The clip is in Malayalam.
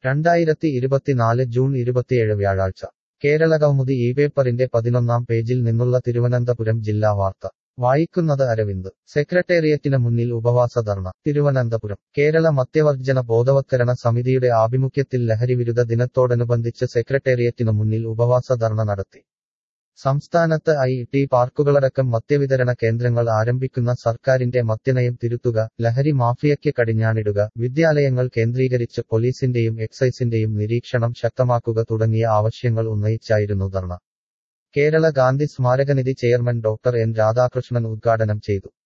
2024 ജൂൺ 27 വ്യാഴാഴ്ച കേരളകൗമുദി ഈ പേപ്പറിന്റെ 11-ാം പേജിൽ നിന്നുള്ള തിരുവനന്തപുരം ജില്ലാ വാർത്ത വായിക്കുന്നത് അരവിന്ദ് സെക്രട്ടേറിയറ്റിന് മുന്നിൽ ഉപവാസ ധർണ തിരുവനന്തപുരം കേരള മദ്യവർജ്ജന ബോധവത്കരണ സമിതിയുടെ ആഭിമുഖ്യത്തിൽ ലഹരിവിരുദ്ധ ദിനത്തോടനുബന്ധിച്ച് സെക്രട്ടേറിയറ്റിനു മുന്നിൽ ഉപവാസ ധർണ നടത്തി സംസ്ഥാനത്ത് ഐ.ടി. പാർക്കുകളടക്കം മദ്യവിതരണ കേന്ദ്രങ്ങൾ ആരംഭിക്കുന്ന സർക്കാരിന്റെ മദ്യനയം തിരുത്തുക, ലഹരി മാഫിയയ്ക്ക് കടിഞ്ഞാണിടുക, വിദ്യാലയങ്ങൾ കേന്ദ്രീകരിച്ച് പോലീസിന്റെയും എക്സൈസിന്റെയും നിരീക്ഷണം ശക്തമാക്കുക തുടങ്ങിയ ആവശ്യങ്ങൾ ഉന്നയിച്ചായിരുന്നു ധർണ. കേരള ഗാന്ധി സ്മാരകനിധി ചെയർമാൻ ഡോക്ടർ എൻ രാധാകൃഷ്ണൻ ഉദ്ഘാടനം ചെയ്തു.